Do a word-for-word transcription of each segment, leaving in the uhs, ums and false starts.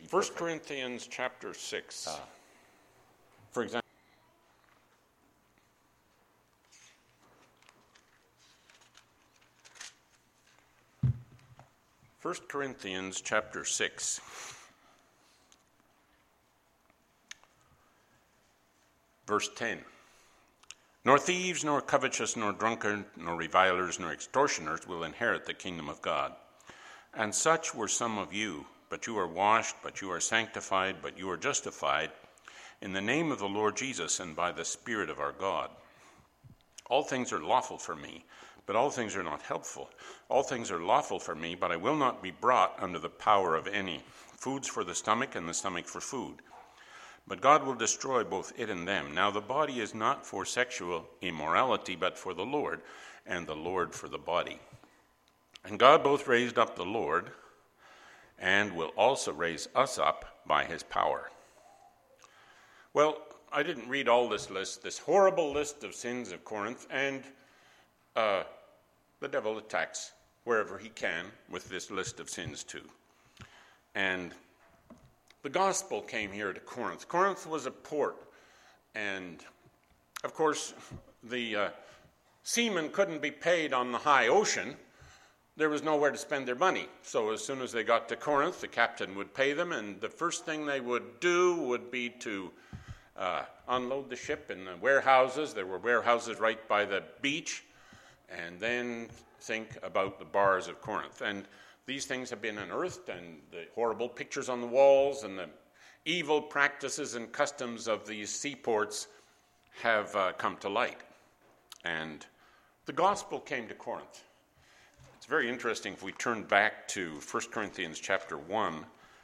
First Corinthians chapter six. Uh, for example, First Corinthians chapter six. Verse ten. Nor thieves, nor covetous, nor drunkards, nor revilers, nor extortioners will inherit the kingdom of God. And such were some of you, but you are washed, but you are sanctified, but you are justified in the name of the Lord Jesus and by the Spirit of our God. All things are lawful for me, but all things are not helpful. All things are lawful for me, but I will not be brought under the power of any. Food's for the stomach, and the stomach for food. But God will destroy both it and them. Now the body is not for sexual immorality, but for the Lord, and the Lord for the body. And God both raised up the Lord, and will also raise us up by his power. Well, I didn't read all this list, this horrible list of sins of Corinth, and uh, the devil attacks wherever he can with this list of sins too. And the gospel came here to Corinth. Corinth was a port, and of course the uh, seamen couldn't be paid on the high ocean. There was nowhere to spend their money. So as soon as they got to Corinth, the captain would pay them, and the first thing they would do would be to uh, unload the ship in the warehouses. There were warehouses right by the beach, and then think about the bars of Corinth. And these things have been unearthed, and the horrible pictures on the walls and the evil practices and customs of these seaports have uh, come to light. And the gospel came to Corinth. It's very interesting if we turn back to First Corinthians chapter one.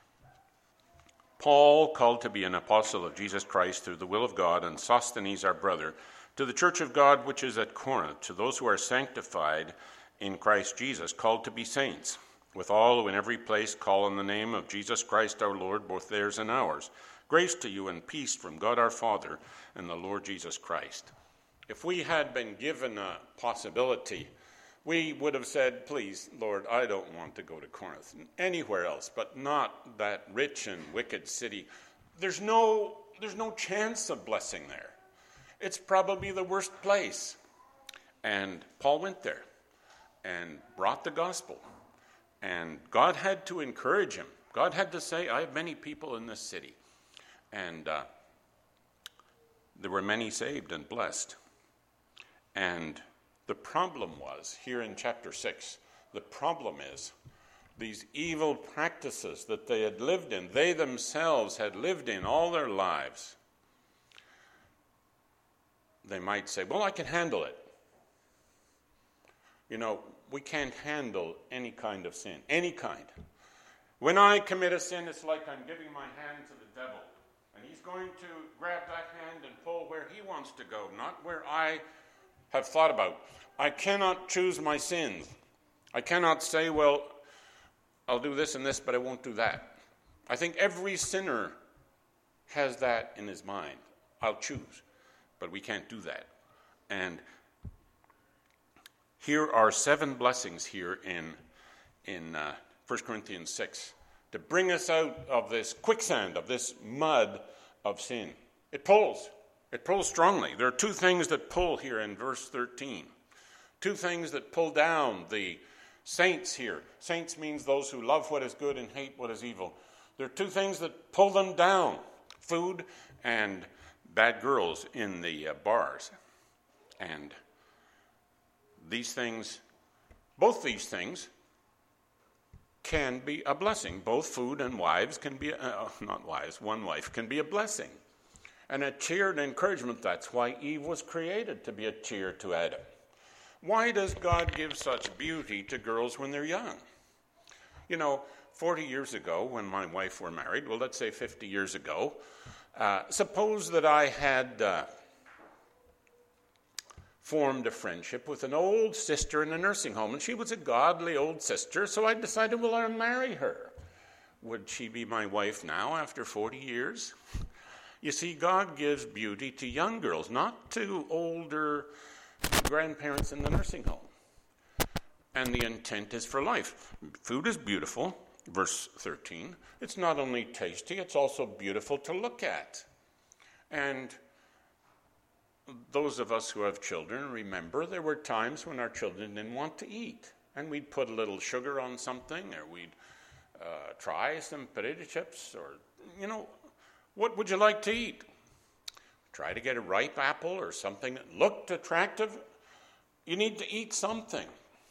Paul, called to be an apostle of Jesus Christ through the will of God, and Sosthenes our brother, to the church of God which is at Corinth, to those who are sanctified in Christ Jesus, called to be saints, with all who in every place call on the name of Jesus Christ our Lord, both theirs and ours. Grace to you and peace from God our Father and the Lord Jesus Christ. If we had been given a possibility, we would have said, please, Lord, I don't want to go to Corinth, anywhere else, but not that rich and wicked city. There's no, there's no chance of blessing there. It's probably the worst place. And Paul went there and brought the gospel. And God had to encourage him. God had to say, I have many people in this city. And uh, there were many saved and blessed. And the problem was, here in chapter six, the problem is these evil practices that they had lived in, they themselves had lived in all their lives. They might say, well, I can handle it. You know, we can't handle any kind of sin, any kind. When I commit a sin, it's like I'm giving my hand to the devil, and he's going to grab that hand and pull where he wants to go, not where I have thought about. I cannot choose my sins. I cannot say, well, I'll do this and this, but I won't do that. I think every sinner has that in his mind. I'll choose, but we can't do that. And here are seven blessings here in, in uh, First Corinthians six to bring us out of this quicksand, of this mud of sin. It pulls. It pulls strongly. There are two things that pull here in verse thirteen. Two things that pull down the saints here. Saints means those who love what is good and hate what is evil. There are two things that pull them down. Food and bad girls in the uh, bars. And these things, both these things can be a blessing. Both food and wives can be, uh, not wives, one wife can be a blessing. And a cheer and encouragement. That's why Eve was created, to be a cheer to Adam. Why does God give such beauty to girls when they're young? You know, forty years ago when my wife were married, well, let's say fifty years ago, uh, suppose that I had uh, formed a friendship with an old sister in a nursing home, and she was a godly old sister, so I decided, well, I'll marry her. Would she be my wife now after forty years? You see, God gives beauty to young girls, not to older grandparents in the nursing home. And the intent is for life. Food is beautiful. verse thirteen, it's not only tasty, it's also beautiful to look at. And those of us who have children remember there were times when our children didn't want to eat. And we'd put a little sugar on something, or we'd uh, try some potato chips, or, you know, what would you like to eat? Try to get a ripe apple or something that looked attractive. You need to eat something.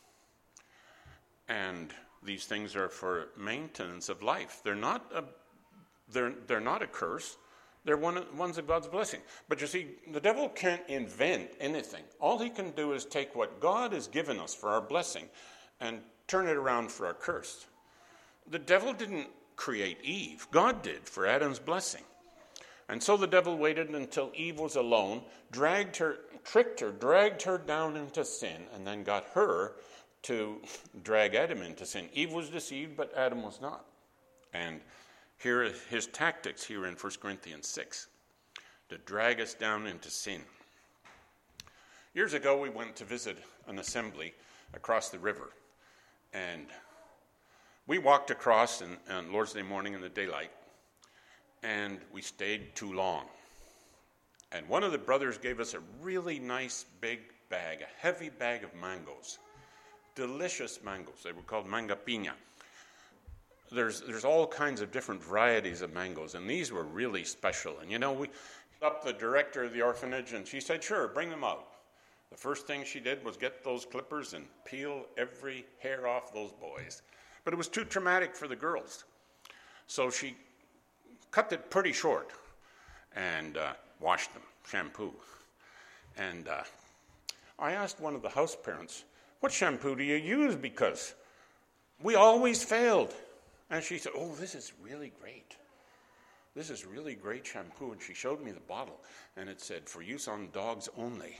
And these things are for maintenance of life. They're not a, they're, they're not a curse. They're one of, ones of God's blessing. But you see, the devil can't invent anything. All he can do is take what God has given us for our blessing and turn it around for our curse. The devil didn't create Eve. God did for Adam's blessing. And so the devil waited until Eve was alone, dragged her, tricked her, dragged her down into sin, and then got her to drag Adam into sin. Eve was deceived, but Adam was not. And here are his tactics here in First Corinthians six, to drag us down into sin. Years ago, we went to visit an assembly across the river. And we walked across in, on Lord's Day morning in the daylight, and we stayed too long. And one of the brothers gave us a really nice big bag, a heavy bag of mangoes, delicious mangoes. They were called manga piña. There's there's all kinds of different varieties of mangoes, and these were really special. And you know, we up the director of the orphanage, and she said, "Sure, bring them out." The first thing she did was get those clippers and peel every hair off those boys. But it was too traumatic for the girls. So she cut it pretty short and uh, washed them, shampoo. And uh, I asked one of the house parents, "What shampoo do you use? Because we always failed." And she said, "Oh, this is really great. This is really great shampoo." And she showed me the bottle, and it said, "For use on dogs only."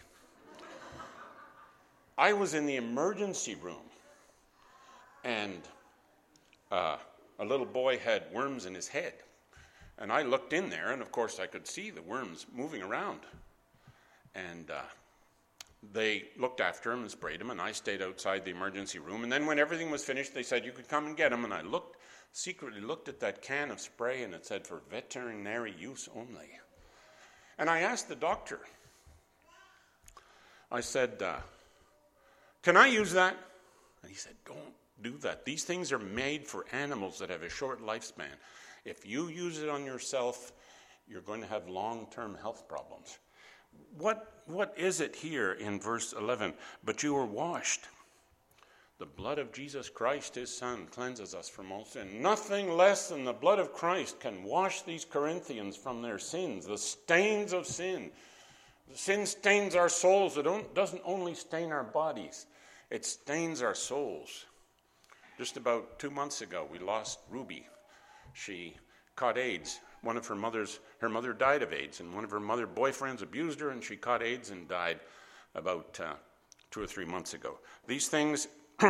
I was in the emergency room, and uh, a little boy had worms in his head. And I looked in there, and of course I could see the worms moving around. And uh, they looked after him and sprayed him, and I stayed outside the emergency room. And then when everything was finished, they said, "You could come and get him." And I looked, secretly looked at that can of spray, and it said, "For veterinary use only." And I asked the doctor, I said, uh, "Can I use that?" And he said, "Don't do that. These things are made for animals that have a short lifespan. If you use it on yourself, you're going to have long-term health problems." What, what is it here in verse eleven? "But you were washed. The blood of Jesus Christ, his Son, cleanses us from all sin." Nothing less than the blood of Christ can wash these Corinthians from their sins, the stains of sin. Sin stains our souls. It don't, doesn't only stain our bodies. It stains our souls. Just about two months ago, we lost Ruby. She caught AIDS. One of her mother's, her mother died of AIDS, and one of her mother boyfriends abused her, and she caught AIDS and died about uh, two or three months ago. These things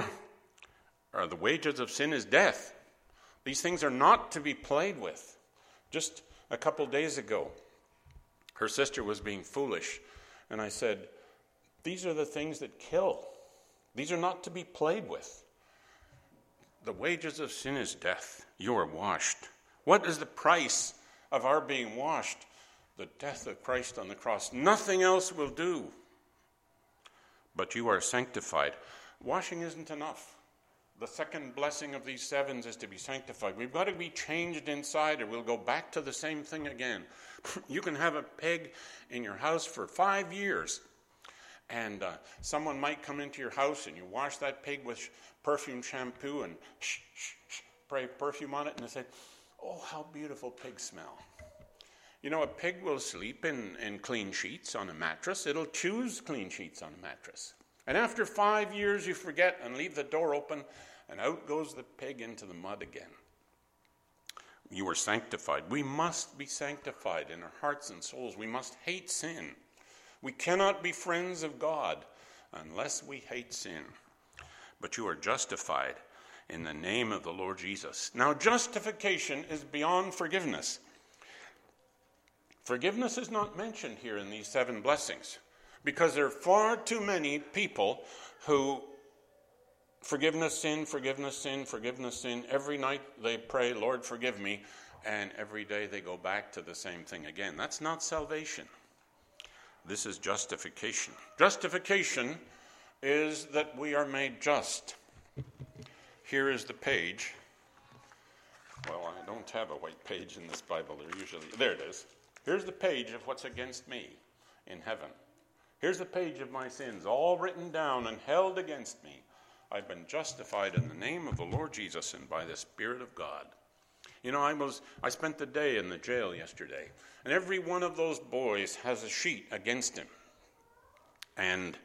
are the wages of sin is death. These things are not to be played with. Just a couple days ago, her sister was being foolish, and I said, "These are the things that kill. These are not to be played with. The wages of sin is death. You are washed." What is the price of our being washed? The death of Christ on the cross. Nothing else will do. "But you are sanctified." Washing isn't enough. The second blessing of these sevens is to be sanctified. We've got to be changed inside, or we'll go back to the same thing again. You can have a pig in your house for five years, and uh, someone might come into your house, and you wash that pig with perfume shampoo and shh, shh, shh, spray perfume on it, and they say, "Oh, how beautiful pigs smell." You know, a pig will sleep in, in clean sheets on a mattress. It'll choose clean sheets on a mattress. And after five years, you forget and leave the door open, and out goes the pig into the mud again. You are sanctified. We must be sanctified in our hearts and souls. We must hate sin. We cannot be friends of God unless we hate sin. But you are justified in the name of the Lord Jesus. Now, justification is beyond forgiveness. Forgiveness is not mentioned here in these seven blessings, because there are far too many people who forgiveness, sin, forgiveness, sin, forgiveness, sin. Every night they pray, Lord, forgive me. And every day they go back to the same thing again. That's not salvation. This is justification. Justification is that we are made just. Here is the page. Well, I don't have a white page in this Bible. There usually, there it is. Here's the page of what's against me in heaven. Here's the page of my sins, all written down and held against me. I've been justified in the name of the Lord Jesus and by the Spirit of God. You know, I was I spent the day in the jail yesterday, and every one of those boys has a sheet against him. And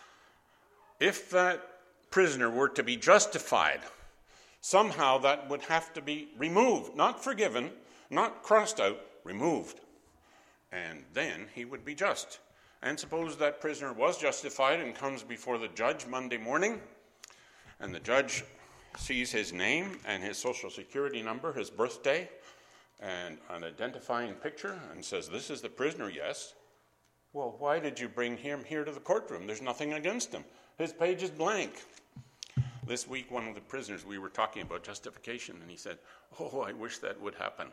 if that prisoner were to be justified, somehow that would have to be removed, not forgiven, not crossed out, removed. And then he would be just. And suppose that prisoner was justified and comes before the judge Monday morning, and the judge sees his name and his social security number, his birthday, and an identifying picture, and says, this is the prisoner, yes. Well, why did you bring him here to the courtroom? There's nothing against him. His page is blank. This week, one of the prisoners, we were talking about justification, and he said, oh, I wish that would happen.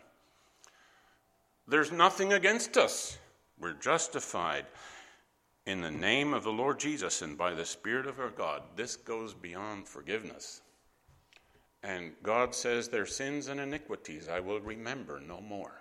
There's nothing against us. We're justified in the name of the Lord Jesus and by the Spirit of our God. This goes beyond forgiveness. And God says, their sins and iniquities I will remember no more.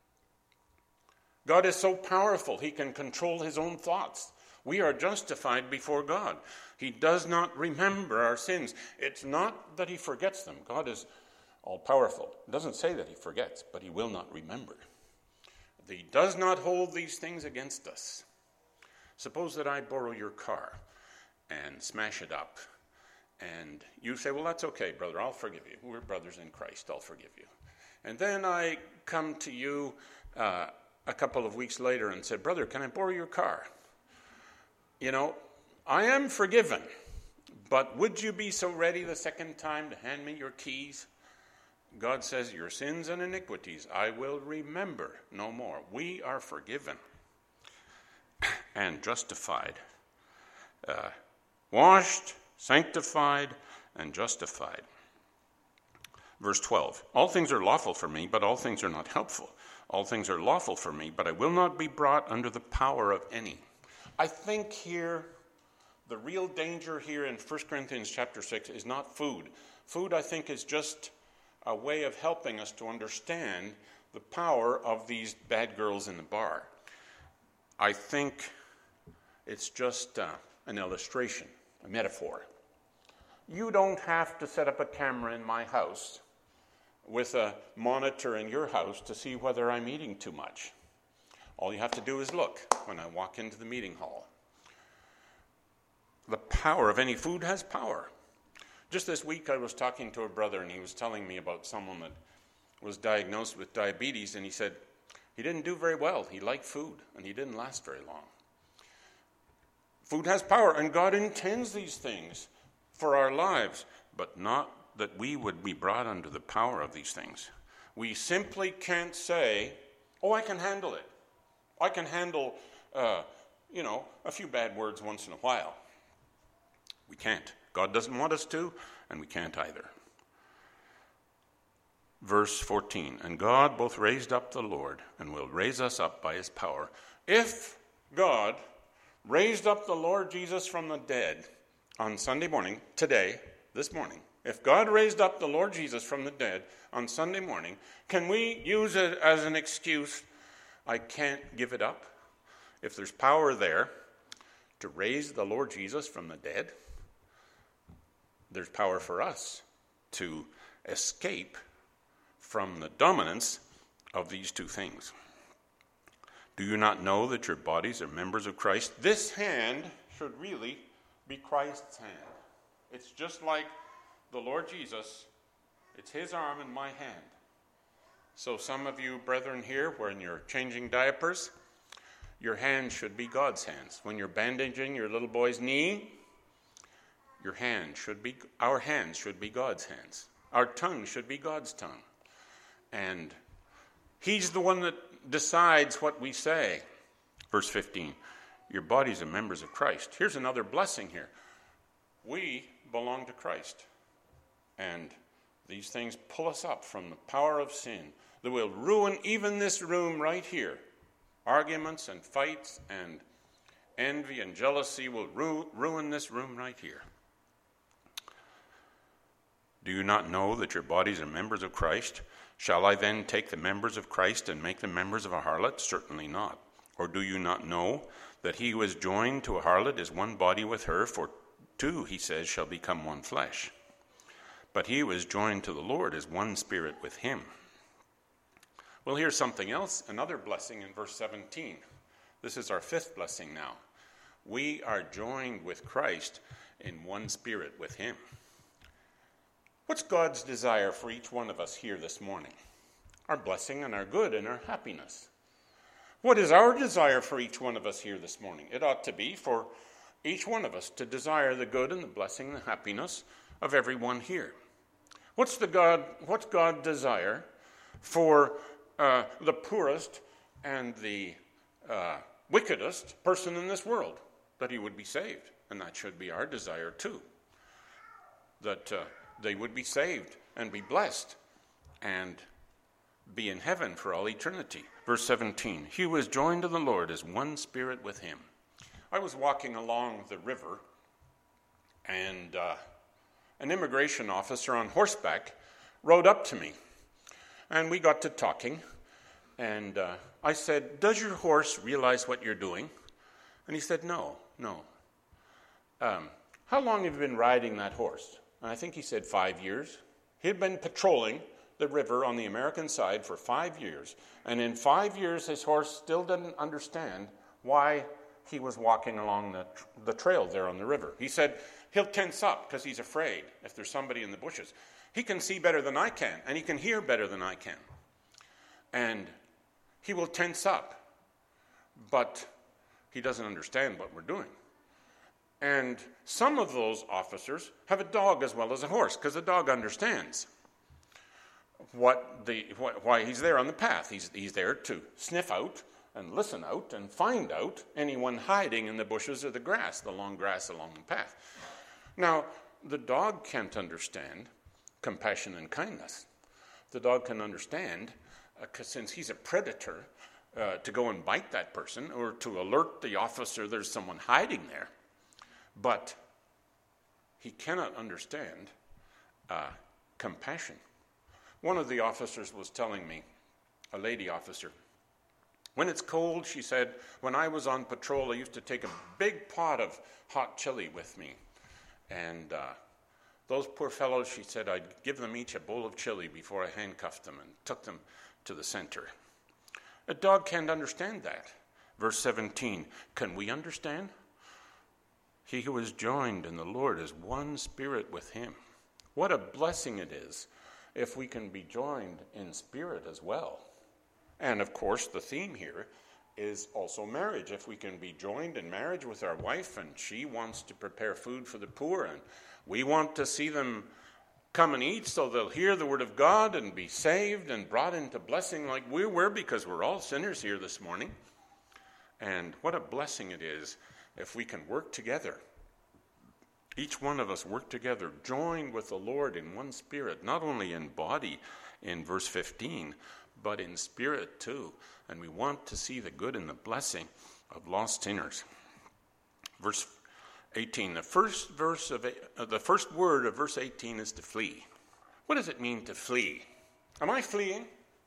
God is so powerful, he can control his own thoughts. We are justified before God. He does not remember our sins. It's not that he forgets them. God is all-powerful. It doesn't say that he forgets, but he will not remember. He does not hold these things against us. Suppose that I borrow your car and smash it up. And you say, well, that's okay, brother, I'll forgive you. We're brothers in Christ, I'll forgive you. And then I come to you uh, a couple of weeks later and say, brother, can I borrow your car? You know, I am forgiven, but would you be so ready the second time to hand me your keys? God says, your sins and iniquities I will remember no more. We are forgiven and justified, uh, washed, sanctified, and justified. Verse twelve, all things are lawful for me, but all things are not helpful. All things are lawful for me, but I will not be brought under the power of any. I think here, the real danger here in First Corinthians chapter six is not food. Food, I think, is just a way of helping us to understand the power of these bad girls in the bar. I think it's just uh, an illustration, a metaphor. You don't have to set up a camera in my house with a monitor in your house to see whether I'm eating too much. All you have to do is look when I walk into the meeting hall. The power of any food has power. Just this week I was talking to a brother, and he was telling me about someone that was diagnosed with diabetes, and he said he didn't do very well. He liked food, and he didn't last very long. Food has power, and God intends these things for our lives, but not that we would be brought under the power of these things. We simply can't say, oh, I can handle it. I can handle, uh, you know, a few bad words once in a while. We can't. God doesn't want us to, and we can't either. Verse fourteen, and God both raised up the Lord and will raise us up by his power. If God raised up the Lord Jesus from the dead on Sunday morning, today, this morning, if God raised up the Lord Jesus from the dead on Sunday morning, can we use it as an excuse? I can't give it up. If there's power there to raise the Lord Jesus from the dead, there's power for us to escape from the dominance of these two things. Do you not know that your bodies are members of Christ? This hand should really be Christ's hand. It's just like the Lord Jesus. It's his arm in my hand. So some of you brethren here, when you're changing diapers, your hands should be God's hands. When you're bandaging your little boy's knee, your hand should be, our hands should be God's hands. Our tongue should be God's tongue. And he's the one that decides what we say. Verse fifteen, your bodies are members of Christ. Here's another blessing here. We belong to Christ. And these things pull us up from the power of sin that will ruin even this room right here. Arguments and fights and envy and jealousy will ru- ruin this room right here. Do you not know that your bodies are members of Christ? Shall I then take the members of Christ and make them members of a harlot? Certainly not. Or do you not know that he who is joined to a harlot is one body with her? For two, he says, shall become one flesh. But he who is joined to the Lord is one spirit with him. Well, here's something else, another blessing in verse seventeen. This is our fifth blessing now. We are joined with Christ in one spirit with him. What's God's desire for each one of us here this morning? Our blessing and our good and our happiness. What is our desire for each one of us here this morning? It ought to be for each one of us to desire the good and the blessing and the happiness of everyone here. What's the God? What's God desire for uh, the poorest and the uh, wickedest person in this world? That he would be saved, and that should be our desire too. That uh, they would be saved and be blessed and be in heaven for all eternity. Verse seventeen, he who is joined to the Lord is one spirit with him. I was walking along the river, and uh, an immigration officer on horseback rode up to me, and we got to talking, and uh, I said, does your horse realize what you're doing? And he said, no, no. Um, how long have you been riding that horse? And I think he said five years. He had been patrolling the river on the American side for five years. And in five years, his horse still didn't understand why he was walking along the, the trail there on the river. He said he'll tense up because he's afraid if there's somebody in the bushes. He can see better than I can, and he can hear better than I can. And he will tense up, but he doesn't understand what we're doing. And some of those officers have a dog as well as a horse, because the dog understands what the what, why he's there on the path. He's, he's there to sniff out and listen out and find out anyone hiding in the bushes or the grass, the long grass along the path. Now, the dog can't understand compassion and kindness. The dog can understand, uh, since he's a predator, uh, to go and bite that person or to alert the officer there's someone hiding there. But he cannot understand uh, compassion. One of the officers was telling me, a lady officer, when it's cold, she said, when I was on patrol, I used to take a big pot of hot chili with me. And uh, those poor fellows, she said, I'd give them each a bowl of chili before I handcuffed them and took them to the center. A dog can't understand that. Verse seventeen, can we understand? He who is joined in the Lord is one spirit with him. What a blessing it is if we can be joined in spirit as well. And of course, the theme here is also marriage. If we can be joined in marriage with our wife, and she wants to prepare food for the poor, and we want to see them come and eat so they'll hear the word of God and be saved and brought into blessing like we were, because we're all sinners here this morning. And what a blessing it is if we can work together. Each one of us work together, joined with the Lord in one spirit, not only in body in verse fifteen, but in spirit too. And we want to see the good and the blessing of lost sinners. Verse eighteen, the first verse of uh, the first word of verse eighteen is to flee. What does it mean to flee? Am I fleeing?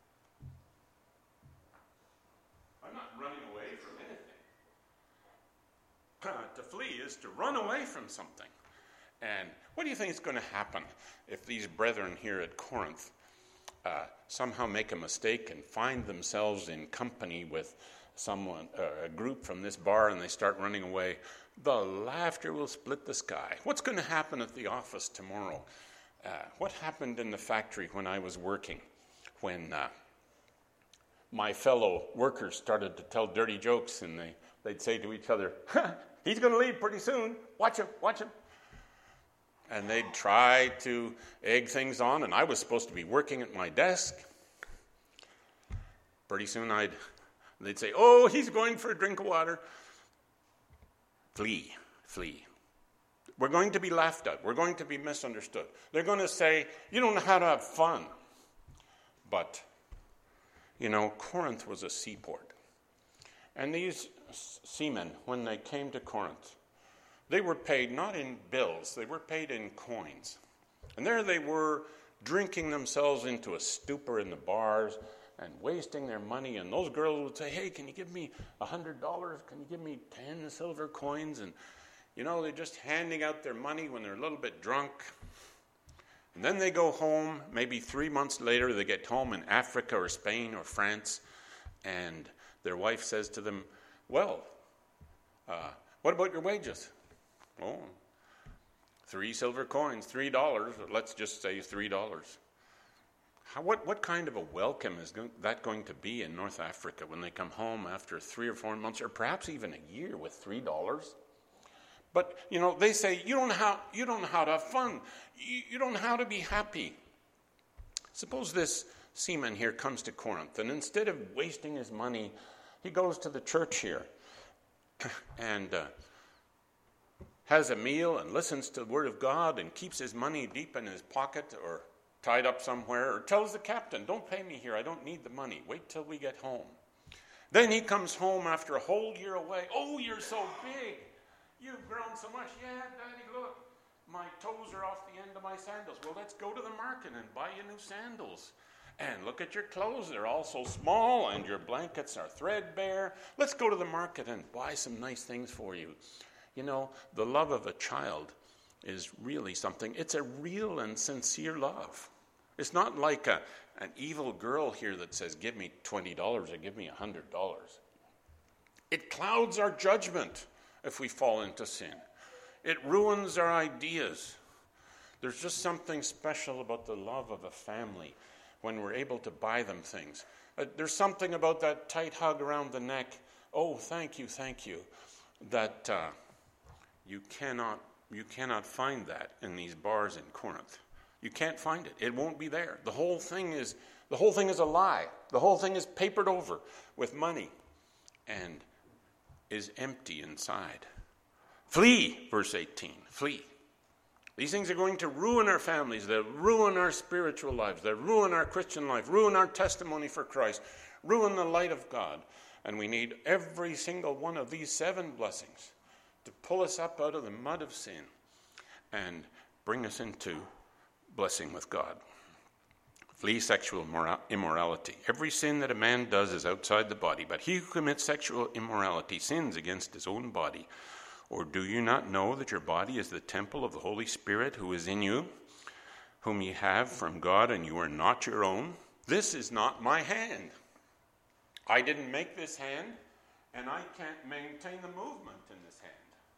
I'm not running away from anything. To flee is to run away from something. And what do you think is going to happen if these brethren here at Corinth uh, somehow make a mistake and find themselves in company with someone, uh, a group from this bar, and they start running away? The laughter will split the sky. What's going to happen at the office tomorrow? Uh, what happened in the factory when I was working, when uh, my fellow workers started to tell dirty jokes, and they, they'd say to each other, he's going to leave pretty soon. Watch him, watch him. And they'd try to egg things on, and I was supposed to be working at my desk. Pretty soon I'd, they'd say, oh, he's going for a drink of water. Flee, flee. We're going to be laughed at. We're going to be misunderstood. They're going to say, you don't know how to have fun. But, you know, Corinth was a seaport. And these seamen, when they came to Corinth, they were paid not in bills, they were paid in coins. And there they were, drinking themselves into a stupor in the bars and wasting their money. And those girls would say, hey, can you give me a hundred dollars? Can you give me ten silver coins? And, you know, they're just handing out their money when they're a little bit drunk. And then they go home. Maybe three months later, they get home in Africa or Spain or France. And their wife says to them, well, uh, what about your wages? Oh, three silver coins, three dollars. Let's just say three dollars. How, what, what kind of a welcome is go- that going to be in North Africa when they come home after three or four months, or perhaps even a year with three dollars? But, you know, they say, you don't know how, you don't know how to have fun. You, you don't know how to be happy. Suppose this seaman here comes to Corinth, and instead of wasting his money, he goes to the church here and uh, has a meal and listens to the Word of God and keeps his money deep in his pocket or tied up somewhere, or tells the captain, don't pay me here, I don't need the money, wait till we get home. Then he comes home after a whole year away. Oh, you're so big. You've grown so much. Yeah, Daddy, look, my toes are off the end of my sandals. Well, let's go to the market and buy you new sandals. And look at your clothes, they're all so small, and your blankets are threadbare. Let's go to the market and buy some nice things for you. You know, the love of a child is really something. It's a real and sincere love. It's not like a, an evil girl here that says, give me twenty dollars or give me one hundred dollars. It clouds our judgment if we fall into sin. It ruins our ideas. There's just something special about the love of a family when we're able to buy them things. Uh, there's something about that tight hug around the neck. Oh, thank you, thank you. That uh, you cannot you cannot find that in these bars in Corinth. You can't find it. It won't be there. The whole thing is the whole thing is a lie. The whole thing is papered over with money and is empty inside. Flee, verse eighteen. Flee. These things are going to ruin our families. They'll ruin our spiritual lives. They'll ruin our Christian life, ruin our testimony for Christ, ruin the light of God. And we need every single one of these seven blessings to pull us up out of the mud of sin and bring us into blessing with God. Flee sexual immorality. Every sin that a man does is outside the body, but he who commits sexual immorality sins against his own body. Or do you not know that your body is the temple of the Holy Spirit who is in you, whom ye have from God, and you are not your own? This is not my hand. I didn't make this hand, and I can't maintain the movement in this hand.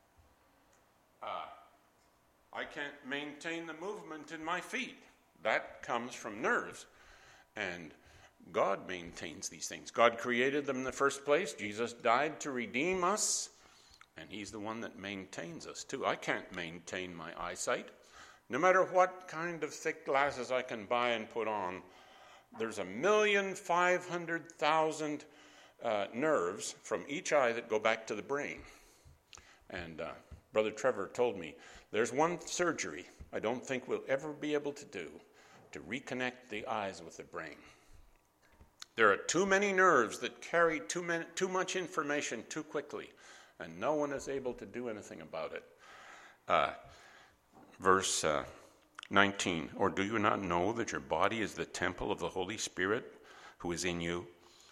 Uh, I can't maintain the movement in my feet. That comes from nerves. And God maintains these things. God created them in the first place. Jesus died to redeem us. And he's the one that maintains us too. I can't maintain my eyesight. No matter what kind of thick glasses I can buy and put on, there's a million five hundred thousand uh, nerves from each eye that go back to the brain. And uh, Brother Trevor told me, there's one surgery I don't think we'll ever be able to do to reconnect the eyes with the brain. There are too many nerves that carry too, many, too much information too quickly, and no one is able to do anything about it. Uh, verse uh, nineteen, or do you not know that your body is the temple of the Holy Spirit who is in you,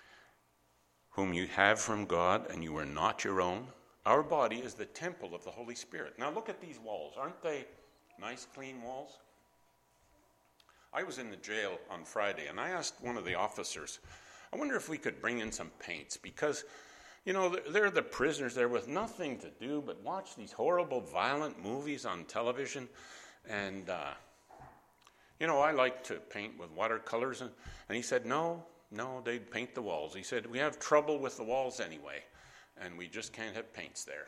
whom you have from God, and you are not your own? Our body is the temple of the Holy Spirit. Now look at these walls. Aren't they nice, clean walls? I was in the jail on Friday, and I asked one of the officers, I wonder if we could bring in some paints, because you know, they're the prisoners there with nothing to do but watch these horrible, violent movies on television. And, uh, you know, I like to paint with watercolors. And, and he said, no, no, they'd paint the walls. He said, we have trouble with the walls anyway, and we just can't have paints there.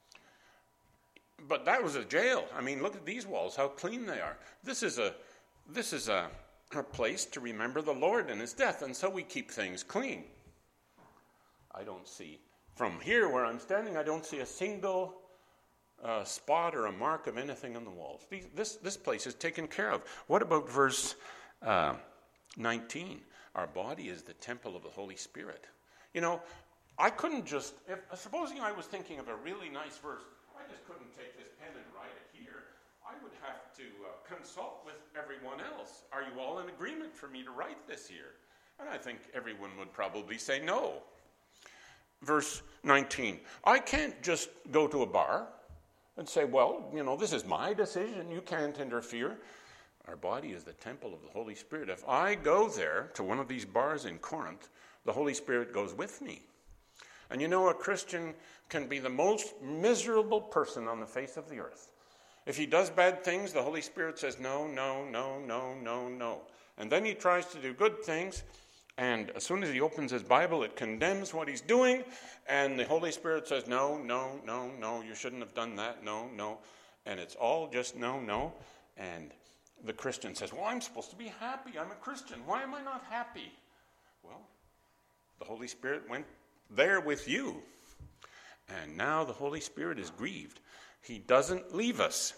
But that was a jail. I mean, look at these walls, how clean they are. This is a, this is a, a place to remember the Lord and his death, and so we keep things clean. I don't see, from here where I'm standing, I don't see a single a spot or a mark of anything on the walls. This, this place is taken care of. What about verse uh, nineteen? Our body is the temple of the Holy Spirit. You know, I couldn't just, if, supposing I was thinking of a really nice verse, I just couldn't take this pen and write it here. I would have to uh, consult with everyone else. Are you all in agreement for me to write this here? And I think everyone would probably say no. Verse nineteen, I can't just go to a bar and say, well, you know, this is my decision. You can't interfere. Our body is the temple of the Holy Spirit. If I go there to one of these bars in Corinth, the Holy Spirit goes with me. And you know, a Christian can be the most miserable person on the face of the earth. If he does bad things, the Holy Spirit says, no, no, no, no, no, no. And then he tries to do good things, and as soon as he opens his Bible, it condemns what he's doing, and the Holy Spirit says, no, no, no, no, you shouldn't have done that, no, no. And it's all just no, no. And the Christian says, well, I'm supposed to be happy. I'm a Christian. Why am I not happy? Well, the Holy Spirit went there with you. And now the Holy Spirit is grieved. He doesn't leave us.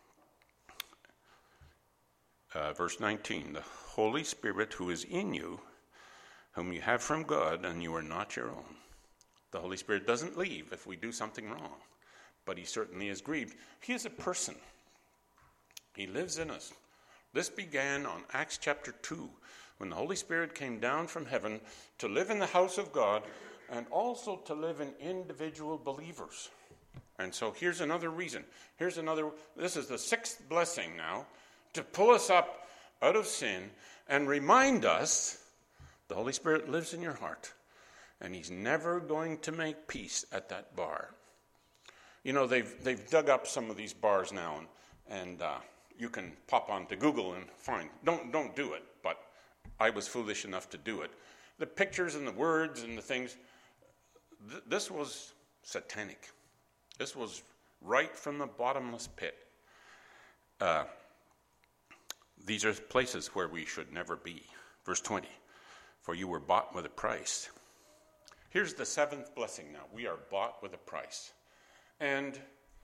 Uh, verse nineteen, the Holy Spirit who is in you, whom you have from God, and you are not your own. The Holy Spirit doesn't leave if we do something wrong, but he certainly is grieved. He is a person. He lives in us. This began on Acts chapter two, when the Holy Spirit came down from heaven to live in the house of God and also to live in individual believers. And so here's another reason. Here's another, this is the sixth blessing now, to pull us up out of sin and remind us the Holy Spirit lives in your heart, and he's never going to make peace at that bar. You know, they've they've dug up some of these bars now, and, and uh, you can pop onto Google and find. Don't don't do it, but I was foolish enough to do it. The pictures and the words and the things, th- this was satanic. This was right from the bottomless pit. Uh, these are places where we should never be. Verse twenty, for you were bought with a price. Here's the seventh blessing now. We are bought with a price. And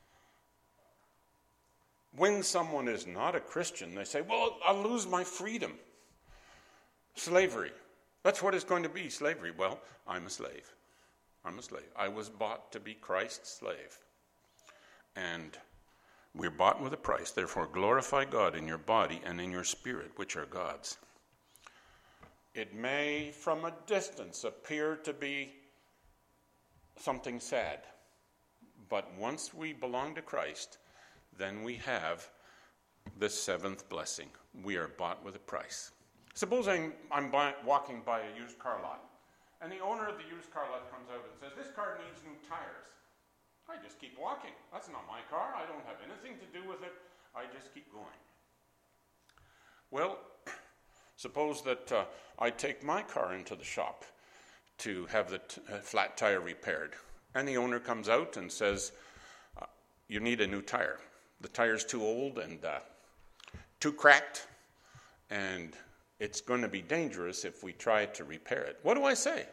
when someone is not a Christian, they say, well, I'll lose my freedom. Slavery. That's what it's going to be, slavery. Well, I'm a slave. I'm a slave. I was bought to be Christ's slave. And we're bought with a price. Therefore, glorify God in your body and in your spirit, which are God's. It may, from a distance, appear to be something sad. But once we belong to Christ, then we have this seventh blessing. We are bought with a price. Supposing I'm buy, walking by a used car lot, and the owner of the used car lot comes out and says, this car needs new tires. I just keep walking. That's not my car. I don't have anything to do with it. I just keep going. Well, suppose that uh, I take my car into the shop to have the t- uh, flat tire repaired, and the owner comes out and says, uh, you need a new tire. The tire's too old and uh, too cracked, and it's going to be dangerous if we try to repair it. What do I say?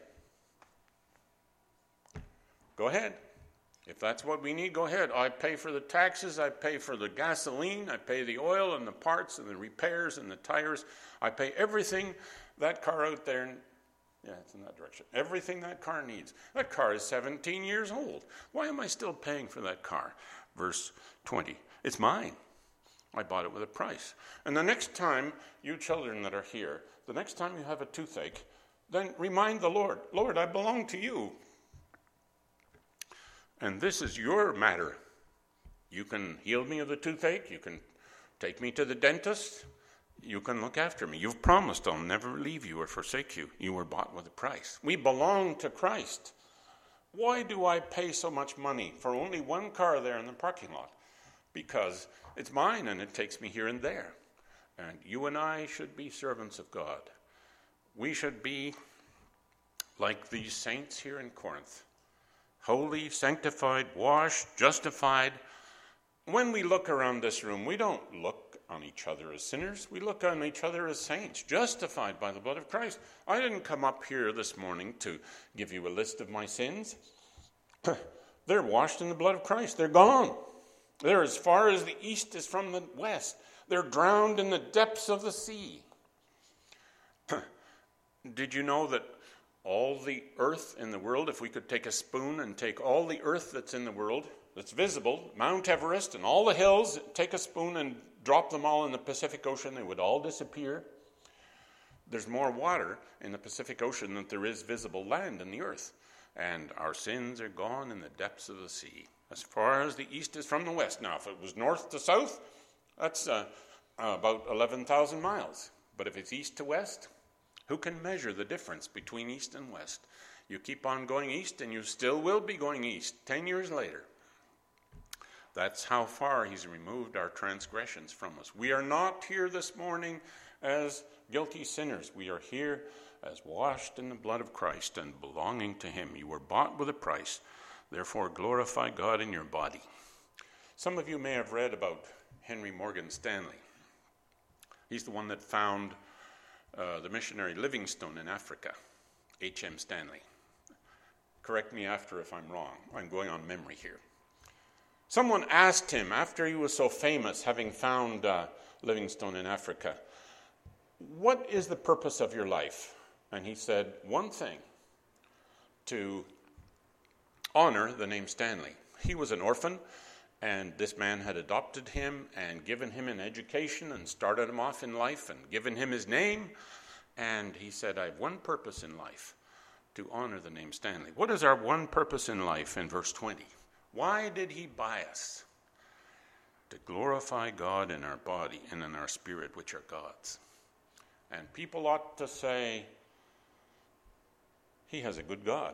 Go ahead. If that's what we need, go ahead. I pay for the taxes, I pay for the gasoline, I pay the oil and the parts and the repairs and the tires. I pay everything that car out there, and yeah, it's in that direction. Everything that car needs. That car is seventeen years old. Why am I still paying for that car? Verse twenty. It's mine. I bought it with a price. And the next time, you children that are here, the next time you have a toothache, then remind the Lord, Lord, I belong to you. And this is your matter. You can heal me of the toothache. You can take me to the dentist. You can look after me. You've promised I'll never leave you or forsake you. You were bought with a price. We belong to Christ. Why do I pay so much money for only one car there in the parking lot? Because it's mine and it takes me here and there. And you and I should be servants of God. We should be like these saints here in Corinth. Holy, sanctified, washed, justified. When we look around this room, we don't look on each other as sinners. We look on each other as saints, justified by the blood of Christ. I didn't come up here this morning to give you a list of my sins. They're washed in the blood of Christ. They're gone. They're as far as the east is from the west. They're drowned in the depths of the sea. Did you know that all the earth in the world, if we could take a spoon and take all the earth that's in the world, that's visible, Mount Everest and all the hills, take a spoon and drop them all in the Pacific Ocean, they would all disappear? There's more water in the Pacific Ocean than there is visible land in the earth. And our sins are gone in the depths of the sea, as far as the east is from the west. Now, if it was north to south, that's uh, uh, about eleven thousand miles. But if it's east to west, who can measure the difference between east and west? You keep on going east, and you still will be going east ten years later. That's how far he's removed our transgressions from us. We are not here this morning as guilty sinners. We are here as washed in the blood of Christ and belonging to him. You were bought with a price. Therefore, glorify God in your body. Some of you may have read about Henry Morgan Stanley. He's the one that found uh, the missionary Livingstone in Africa, H M Stanley. Correct me after if I'm wrong. I'm going on memory here. Someone asked him, after he was so famous, having found uh, Livingstone in Africa, what is the purpose of your life? And he said, one thing, to honor the name Stanley. He was an orphan, and this man had adopted him and given him an education and started him off in life and given him his name. And he said, I have one purpose in life, to honor the name Stanley. What is our one purpose in life in verse twenty? Why did he buy us? To glorify God in our body and in our spirit, which are God's. And people ought to say, he has a good God.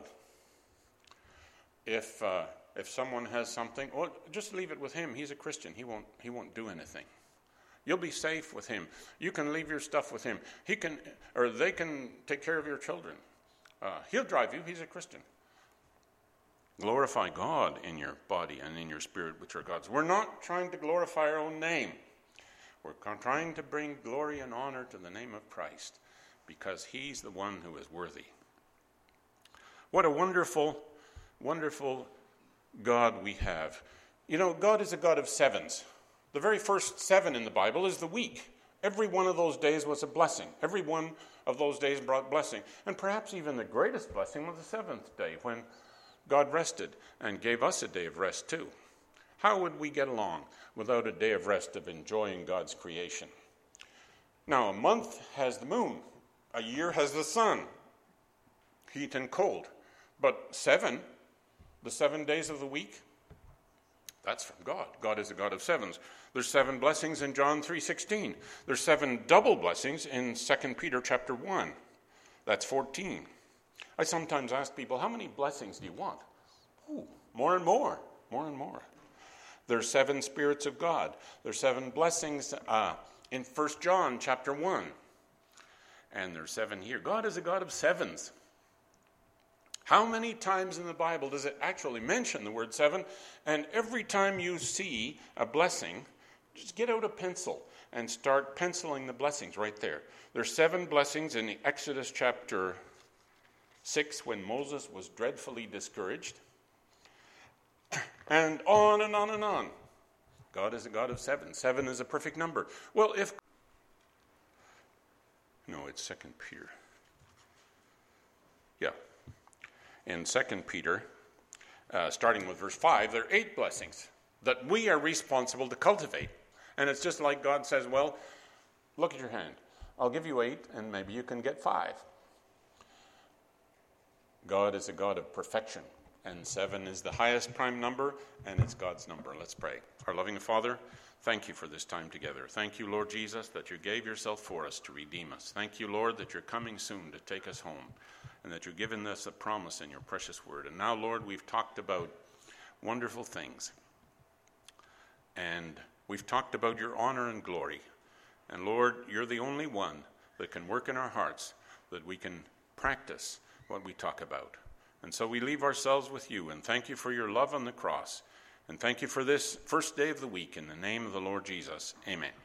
If uh, if someone has something, well, just leave it with him. He's a Christian. He won't he won't do anything. You'll be safe with him. You can leave your stuff with him. He can, or they can take care of your children. Uh, he'll drive you. He's a Christian. Glorify God in your body and in your spirit, which are God's. We're not trying to glorify our own name. We're trying to bring glory and honor to the name of Christ, because he's the one who is worthy. What a wonderful, wonderful God we have. You know, God is a God of sevens. The very first seven in the Bible is the week. Every one of those days was a blessing. Every one of those days brought blessing. And perhaps even the greatest blessing was the seventh day, when God rested and gave us a day of rest too. How would we get along without a day of rest, of enjoying God's creation? Now, a month has the moon. A year has the sun, heat and cold. But seven, the seven days of the week, that's from God. God is a God of sevens. There's seven blessings in John three sixteen. There's seven double blessings in Second Peter chapter one. That's fourteen. I sometimes ask people, how many blessings do you want? Ooh, more and more, more and more. There's seven spirits of God. There's seven blessings uh, in First John chapter one. And there's seven here. God is a God of sevens. How many times in the Bible does it actually mention the word seven? And every time you see a blessing, just get out a pencil and start penciling the blessings right there. There's seven blessings in the Exodus chapter six, when Moses was dreadfully discouraged. And on and on and on. God is a God of seven. Seven is a perfect number. Well, if... No, it's Second Peter. Yeah. In Second Peter, uh, starting with verse five, there are eight blessings that we are responsible to cultivate. And it's just like God says, well, look at your hand. I'll give you eight, and maybe you can get five. God is a God of perfection, and seven is the highest prime number, and it's God's number. Let's pray. Our loving Father, thank you for this time together. Thank you, Lord Jesus, that you gave yourself for us to redeem us. Thank you, Lord, that you're coming soon to take us home, and that you've given us a promise in your precious word. And now, Lord, we've talked about wonderful things, and we've talked about your honor and glory. And Lord, you're the only one that can work in our hearts, that we can practice what we talk about. And so we leave ourselves with you, and thank you for your love on the cross, and thank you for this first day of the week, in the name of the Lord Jesus. Amen.